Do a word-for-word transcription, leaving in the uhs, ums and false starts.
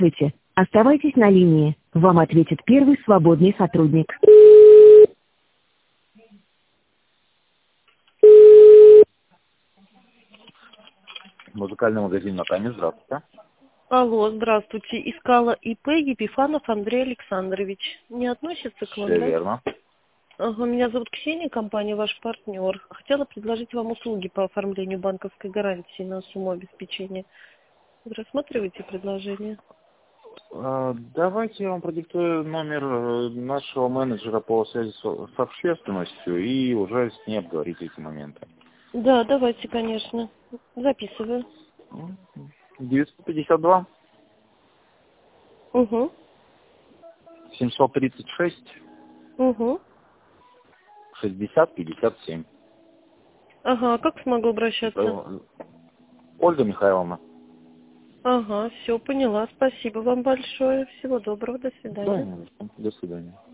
Здравствуйте. Оставайтесь на линии. Вам ответит первый свободный сотрудник. Музыкальный магазин «Натами». Здравствуйте. Алло, здравствуйте. Искала ИП Епифанов Андрей Александрович. Не относится к вам, Все да? верно. Ага, меня зовут Ксения, компания «Ваш партнер». Хотела предложить вам услуги по оформлению банковской гарантии на сумму обеспечения. Вы рассматриваете предложение? А, Давайте я вам продиктую номер э, нашего менеджера по связи с с общественностью и уже с ней обговорить эти моменты. Да, давайте, конечно. Записываю. девятьсот пятьдесят два Угу, семьсот тридцать шесть угу. шестьдесят пятьдесят семь. Ага, а как смогу обращаться? Э, Ольга Михайловна. Ага, все, поняла. Спасибо вам большое. Всего доброго, до Да, свидания. до свидания.